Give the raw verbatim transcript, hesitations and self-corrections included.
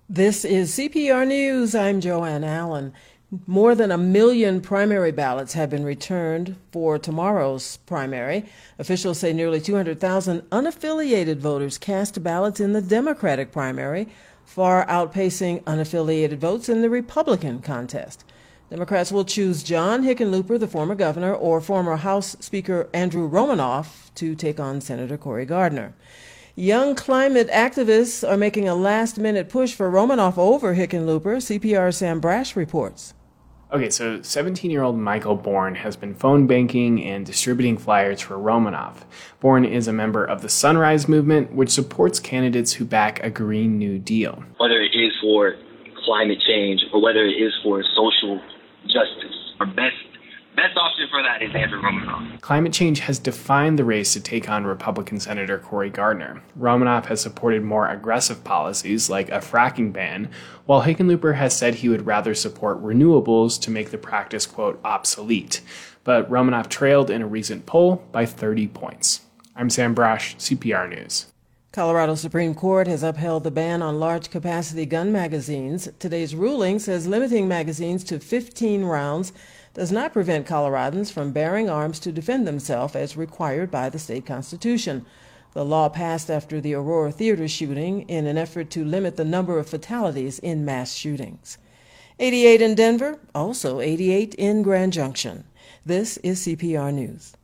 This is C P R News. I'm Joanne Allen. More than a million primary ballots have been returned for tomorrow's primary. Officials say nearly two hundred thousand unaffiliated voters cast ballots in the Democratic primary, far outpacing unaffiliated votes in the Republican contest. Democrats will choose John Hickenlooper, the former governor, or former House Speaker Andrew Romanoff to take on Senator Cory Gardner. Young climate activists are making a last-minute push for Romanoff over Hickenlooper. C P R's Sam Brash reports. Okay, so seventeen-year-old Michael Bourne has been phone banking and distributing flyers for Romanoff. Bourne is a member of the Sunrise Movement, which supports candidates who back a Green New Deal. Whether it is for climate change or whether it is for social justice, our best Best option for that is Andrew Romanoff. Climate change has defined the race to take on Republican Senator Cory Gardner. Romanoff has supported more aggressive policies like a fracking ban, while Hickenlooper has said he would rather support renewables to make the practice, quote, obsolete. But Romanoff trailed in a recent poll by thirty points. I'm Sam Brash, C P R News. Colorado Supreme Court has upheld the ban on large-capacity gun magazines. Today's ruling says limiting magazines to fifteen rounds does not prevent Coloradans from bearing arms to defend themselves as required by the state constitution. The law passed after the Aurora Theater shooting in an effort to limit the number of fatalities in mass shootings. eighty-eight in Denver, also eighty-eight in Grand Junction. This is C P R News.